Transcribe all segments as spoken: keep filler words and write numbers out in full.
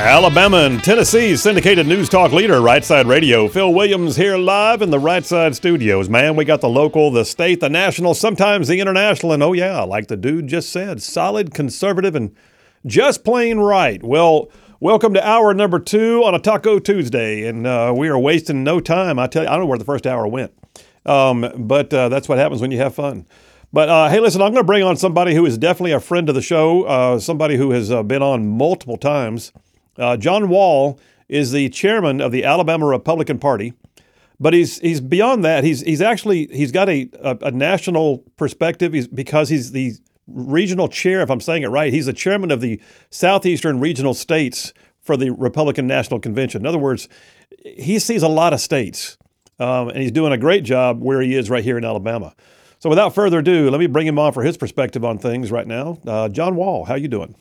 Alabama and Tennessee's syndicated news talk leader, Right Side Radio. Phil Williams here live in the Right Side studios. Man, we got the local, the state, the national, sometimes the international, and oh yeah, like the dude just said, solid, conservative, and just plain right. Well, welcome to hour number two on a Taco Tuesday, and uh, we are wasting no time. I tell you, I don't know where the first hour went, um, but uh, that's what happens when you have fun. But, uh, hey, listen, I'm going to bring on somebody who is definitely a friend of the show, uh, somebody who has uh, been on multiple times. Uh, John Wall is the chairman of the Alabama Republican Party, but he's he's beyond that. He's he's actually he's got a a, a national perspective. He's, because he's the regional chair, if I'm saying it right. He's the chairman of the Southeastern Regional States for the Republican National Convention. In other words, he sees a lot of states, um, and he's doing a great job where he is right here in Alabama. So without further ado, let me bring him on for his perspective on things right now. Uh, John Wall, how you doing?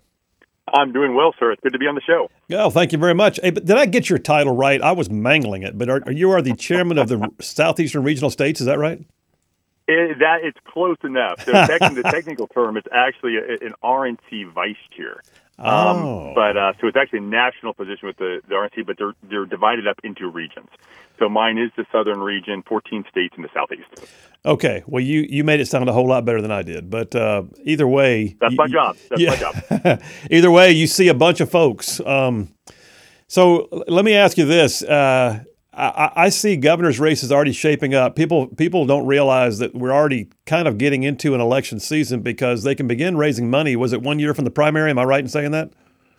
I'm doing well, sir. It's good to be on the show. Oh, thank you very much. Hey, but did I get your title right? I was mangling it, but are, are you are the chairman of the Southeastern Regional States, is that right? It, that it's close enough. So tech, the technical term is actually a, an R N C vice chair. Um, oh. But uh, so it's actually a national position with the, the R N C, but they're they're divided up into regions. So mine is the southern region, fourteen states in the southeast. Okay. Well, you, you made it sound a whole lot better than I did. But uh, either way. That's you, my job. That's yeah. my job. Either way, you see a bunch of folks. Um, so let me ask you this. Uh, I, I see governor's races already shaping up. People people don't realize that we're already kind of getting into an election season because they can begin raising money. Was it one year from the primary? Am I right in saying that?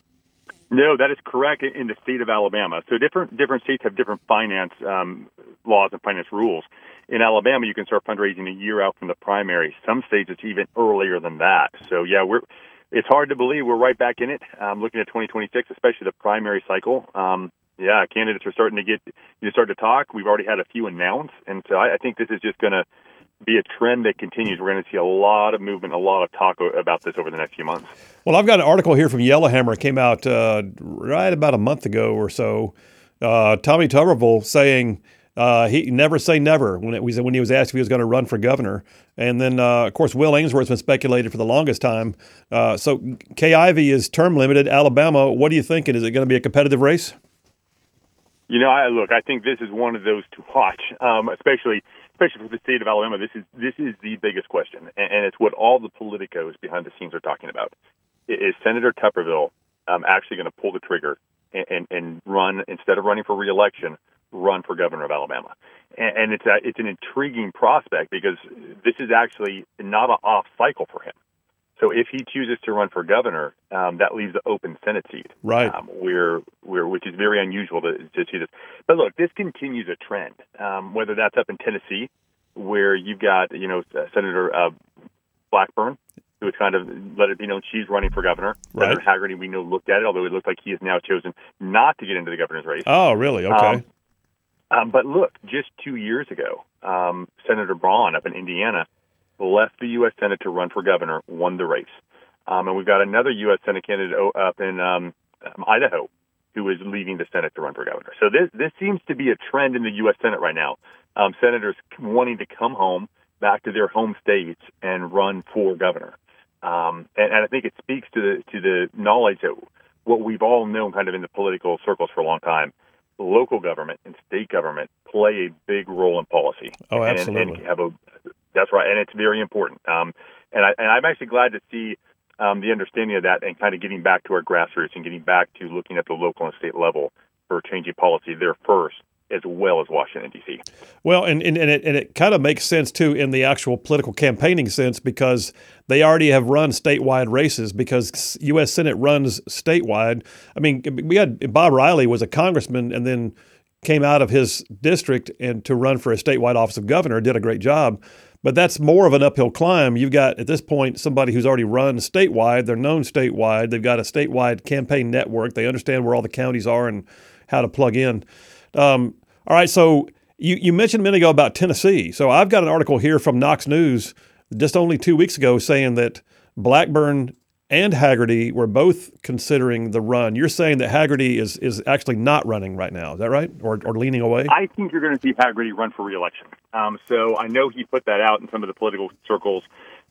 No, that is correct in the state of Alabama. So different different states have different finance um, laws and finance rules. In Alabama, you can start fundraising a year out from the primary. Some states, it's even earlier than that. So, yeah, we're it's hard to believe we're right back in it. Um, looking at twenty twenty-six, especially the primary cycle. Um, yeah, candidates are starting to get you start to talk. We've already had a few announced, and so I, I think this is just going to be a trend that continues. We're going to see a lot of movement, a lot of talk about this over the next few months. Well, I've got an article here from Yellowhammer. It came out uh, right about a month ago or so. Uh, Tommy Tuberville saying uh, he never say never when it was when he was asked if he was going to run for governor. And then, uh, of course, Will Ainsworth's been speculated for the longest time. Uh, so Kay Ivey is term limited. Alabama, what are you thinking? Is it going to be a competitive race? You know, I look. I think this is one of those to watch, um, especially. Especially for the state of Alabama, this is this is the biggest question, and, and it's what all the politicos behind the scenes are talking about. Is Senator Tuberville um, actually going to pull the trigger and, and, and run, instead of running for re-election, run for governor of Alabama? And, and it's a, it's an intriguing prospect because this is actually not an off cycle for him. So if he chooses to run for governor, um, that leaves an open Senate seat, right? Um, where, where, which is very unusual to, to see this. But look, this continues a trend. Um, whether that's up in Tennessee, where you've got you know uh, Senator uh, Blackburn, who has kind of let it be known she's running for governor. Right. Senator Haggerty, we know, looked at it, although it looks like he has now chosen not to get into the governor's race. Oh, really? Okay. Um, um, but look, just two years ago, um, Senator Braun up in Indiana left the U S Senate to run for governor, won the race. Um, and we've got another U S Senate candidate up in um, Idaho who is leaving the Senate to run for governor. So this this seems to be a trend in the U S Senate right now. Um, senators wanting to come home, back to their home states, and run for governor. Um, and, and I think it speaks to the to the knowledge that what we've all known kind of in the political circles for a long time. Local government and state government play a big role in policy. Oh, absolutely. And, and have a, that's right, and it's very important. Um, and, I, and I'm actually glad to see um, the understanding of that and kind of getting back to our grassroots and getting back to looking at the local and state level for changing policy there first, as well as Washington, D C. Well, and, and, and, it, and it kind of makes sense, too, in the actual political campaigning sense, because they already have run statewide races because U S Senate runs statewide. I mean, we had Bob Riley was a congressman and then came out of his district and to run for a statewide office of governor, did a great job. But that's more of an uphill climb. You've got, at this point, somebody who's already run statewide. They're known statewide. They've got a statewide campaign network. They understand where all the counties are and how to plug in. Um, all right, so you, you mentioned a minute ago about Tennessee. So I've got an article here from Knox News just only two weeks ago saying that Blackburn and Haggerty were both considering the run. You're saying that Haggerty is is actually not running right now. Is that right? Or or leaning away? I think you're going to see Haggerty run for re-election. Um, so I know he put that out in some of the political circles.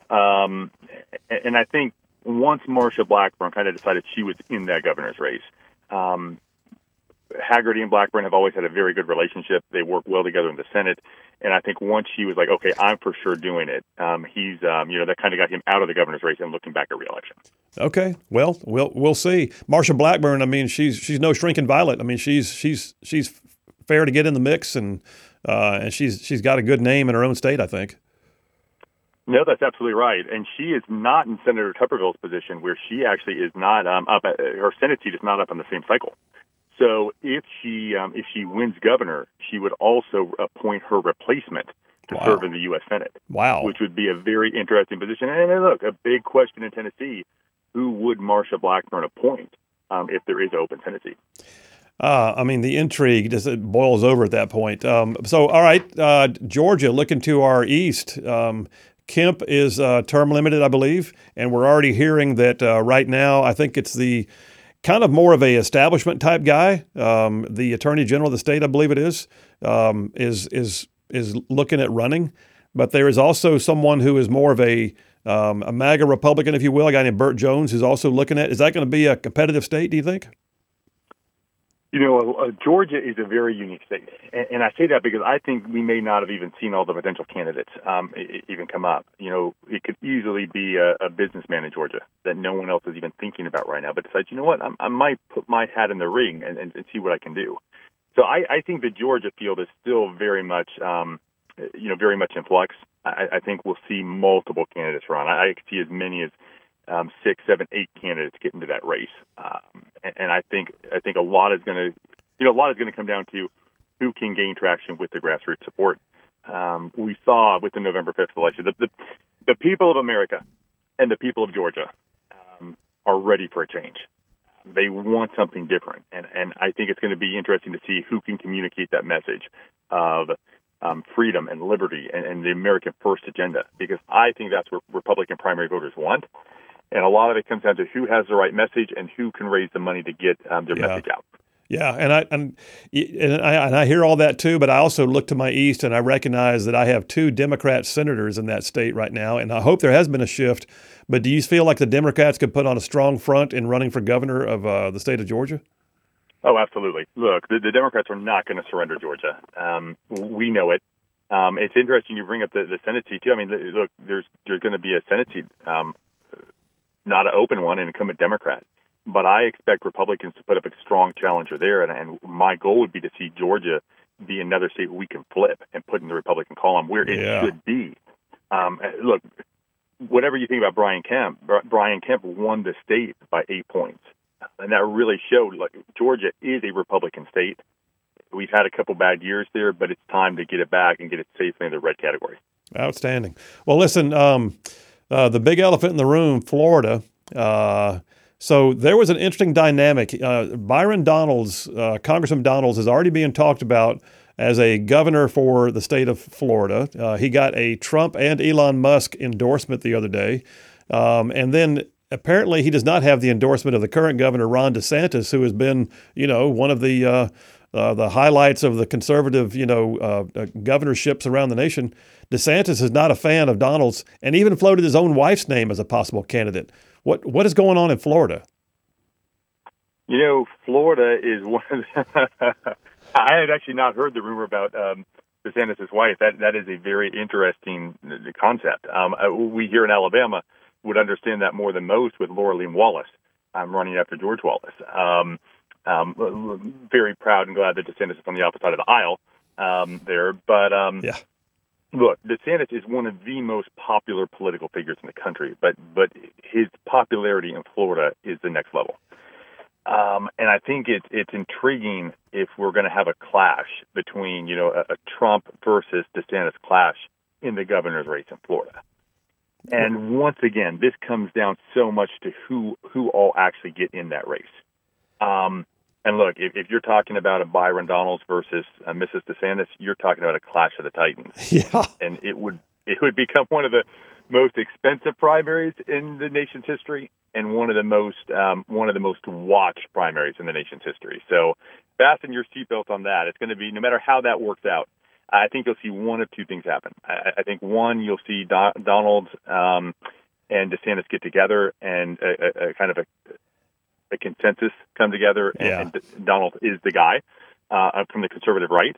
Um, and I think once Marsha Blackburn kind of decided she was in that governor's race, Um, Haggerty and Blackburn have always had a very good relationship. They work well together in the Senate. And I think once she was like, okay, I'm for sure doing it, um, he's, um, you know, that kind of got him out of the governor's race and looking back at reelection. Okay, well, we'll we'll see. Marsha Blackburn, I mean, she's she's no shrinking violet. I mean, she's she's she's fair to get in the mix, and uh, and she's she's got a good name in her own state, I think. No, that's absolutely right. And she is not in Senator Tuberville's position, where she actually is not um, up. At, her Senate seat is not up on the same cycle. So if she um, if she wins governor, she would also appoint her replacement to Wow. serve in the U S Senate. Wow. Which would be a very interesting position. And, and look, a big question in Tennessee, who would Marsha Blackburn appoint um, if there is an open Senate seat? Uh, I mean, the intrigue just it boils over at that point. Um, so, all right, uh, Georgia, looking to our east. Um, Kemp is uh, term limited, I believe, and we're already hearing that uh, right now. I think it's the kind of more of a establishment type guy. Um, the Attorney General of the state, I believe it is, um, is is is looking at running. But there is also someone who is more of a um, a MAGA Republican, if you will, a guy named Burt Jones, who's also looking at. Is that going to be a competitive state, do you think? You know, uh, Georgia is a very unique state, and, and I say that because I think we may not have even seen all the potential candidates um, I- even come up. You know, it could easily be a, a businessman in Georgia that no one else is even thinking about right now, but decides, you know what, I'm, I might put my hat in the ring and, and, and see what I can do. So I, I think the Georgia field is still very much, um, you know, very much in flux. I, I think we'll see multiple candidates run. I, I could see as many as Um, six, seven, eight candidates get into that race, um, and, and I think I think a lot is going to, you know, a lot is going to come down to who can gain traction with the grassroots support. Um, we saw with the November fifth election, the, the the people of America and the people of Georgia um, are ready for a change. They want something different, and and I think it's going to be interesting to see who can communicate that message of um, freedom and liberty and, and the American First agenda, because I think that's what Republican primary voters want. And a lot of it comes down to who has the right message and who can raise the money to get um, their Yeah. message out. Yeah, and I and, and I and I hear all that too, but I also look to my east and I recognize that I have two Democrat senators in that state right now, and I hope there has been a shift. But do you feel like the Democrats could put on a strong front in running for governor of uh, the state of Georgia? Oh, absolutely. Look, the, the Democrats are not going to surrender Georgia. Um, we know it. Um, it's interesting you bring up the, the Senate seat too. I mean, look, there's there's going to be a Senate seat. Um, not an open one, an incumbent Democrat. But I expect Republicans to put up a strong challenger there, and, and my goal would be to see Georgia be another state we can flip and put in the Republican column where it Yeah. should be. Um, look, whatever you think about Brian Kemp, Brian Kemp won the state by eight points, and that really showed like Georgia is a Republican state. We've had a couple bad years there, but it's time to get it back and get it safely in the red category. Outstanding. Well, listen, um, uh, the big elephant in the room, Florida. Uh, so there was an interesting dynamic. Uh, Byron Donalds, uh, Congressman Donalds, is already being talked about as a governor for the state of Florida. Uh, he got a Trump and Elon Musk endorsement the other day. Um, and then apparently he does not have the endorsement of the current governor, Ron DeSantis, who has been, you know, one of the uh, uh, the highlights of the conservative, you know, uh, uh, governorships around the nation. DeSantis is not a fan of Donald's and even floated his own wife's name as a possible candidate. What What is going on in Florida? You know, Florida is one of the I had actually not heard the rumor about um, DeSantis' wife. That That is a very interesting concept. Um, we here in Alabama would understand that more than most with Laura Lee Wallace um, running after George Wallace. Um, um, very proud and glad that DeSantis is on the opposite side of the aisle um, there. But um, Yeah. Look, DeSantis is one of the most popular political figures in the country, but but his popularity in Florida is the next level. Um, and I think it's it's intriguing if we're going to have a clash between, you know, a, a Trump versus DeSantis clash in the governor's race in Florida. And once again, this comes down so much to who who all actually get in that race. Um, and look, if, if you're talking about a Byron Donalds versus uh, Missus DeSantis, you're talking about a clash of the Titans. Yeah. And it would it would become one of the most expensive primaries in the nation's history, and one of the most um, one of the most watched primaries in the nation's history. So fasten your seatbelt on that. It's going to be, no matter how that works out, I think you'll see one of two things happen. I, I think one, you'll see Do- Donald um, and DeSantis get together and a, a, a kind of a a consensus come together, and, Yeah. and Donald is the guy uh, from the conservative right,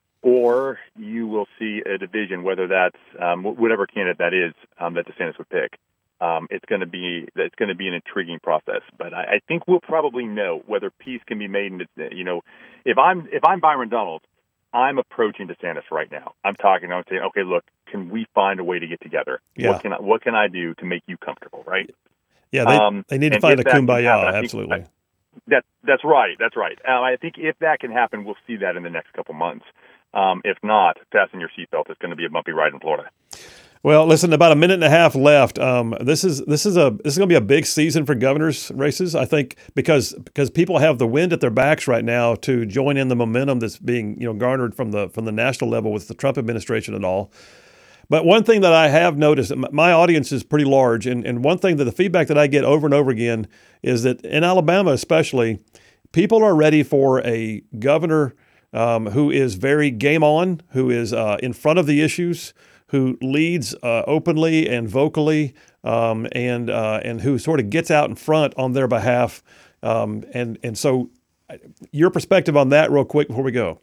or you will see a division, whether that's um, whatever candidate that is um, that DeSantis would pick. Um, it's going to be it's going to be an intriguing process, but I, I think we'll probably know whether peace can be made. In, you know, if I'm if I'm Byron Donalds, I'm approaching DeSantis right now. I'm talking. I'm saying, okay, look, can we find a way to get together? Yeah. What can I, what can I do to make you comfortable? Right. Yeah, they, Um, they need to and find a if that can kumbaya, happen, I think- absolutely. That that's right. That's right. Um, I think if that can happen, we'll see that in the next couple months. Um, if not, fasten your seatbelt. It's going to be a bumpy ride in Florida. Well, listen, about a minute and a half left. Um, this is this is a this is going to be a big season for governors' races, I think, because because people have the wind at their backs right now to join in the momentum that's being you know garnered from the from the national level with the Trump administration and all. But one thing that I have noticed, my audience is pretty large, and, and one thing that the feedback that I get over and over again is that in Alabama especially, people are ready for a governor um, who is very game on, who is uh, in front of the issues, who leads uh, openly and vocally, um, and uh, and who sort of gets out in front on their behalf. Um, and and so, your perspective on that, real quick, before we go.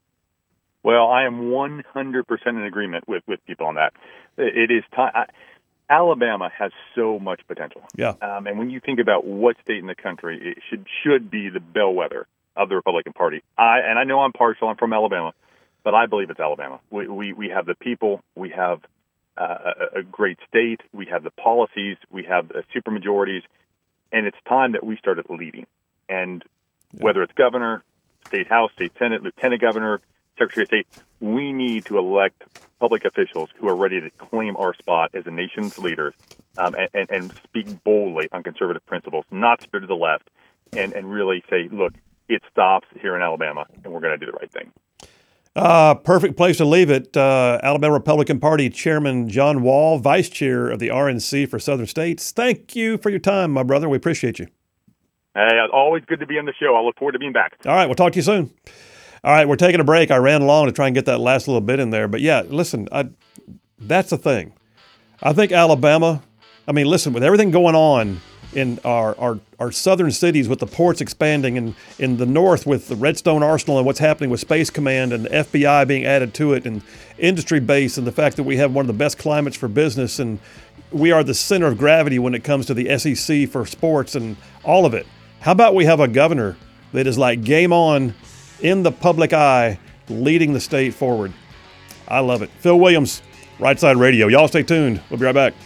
Well, I am one hundred percent in agreement with, with people on that. It is time. I, Alabama has so much potential. Yeah. Um, and when you think about what state in the country it should should be the bellwether of the Republican Party, I and I know I'm partial. I'm from Alabama, but I believe it's Alabama. We we, we have the people. We have uh, a, a great state. We have the policies. We have the supermajorities, and it's time that we started leading. And whether it's governor, state house, state senate, lieutenant governor, Secretary of State, we need to elect public officials who are ready to claim our spot as a nation's leaders um, and, and, and speak boldly on conservative principles, not steer to the left, and, and really say, look, it stops here in Alabama, and we're going to do the right thing. Uh, perfect place to leave it. Uh, Alabama Republican Party Chairman John Wall, Vice Chair of the R N C for Southern States. Thank you for your time, my brother. We appreciate you. Hey, always good to be on the show. I look forward to being back. All right, we'll talk to you soon. All right, we're taking a break. I ran along to try and get that last little bit in there. But yeah, listen, I, that's the thing. I think Alabama, I mean, listen, with everything going on in our, our, our southern cities with the ports expanding and in the north with the Redstone Arsenal and what's happening with Space Command and the F B I being added to it and industry base and the fact that we have one of the best climates for business and we are the center of gravity when it comes to the S E C for sports and all of it. How about we have a governor that is like game on in the public eye, leading the state forward? I love it. Phil Williams, Right Side Radio. Y'all stay tuned. We'll be right back.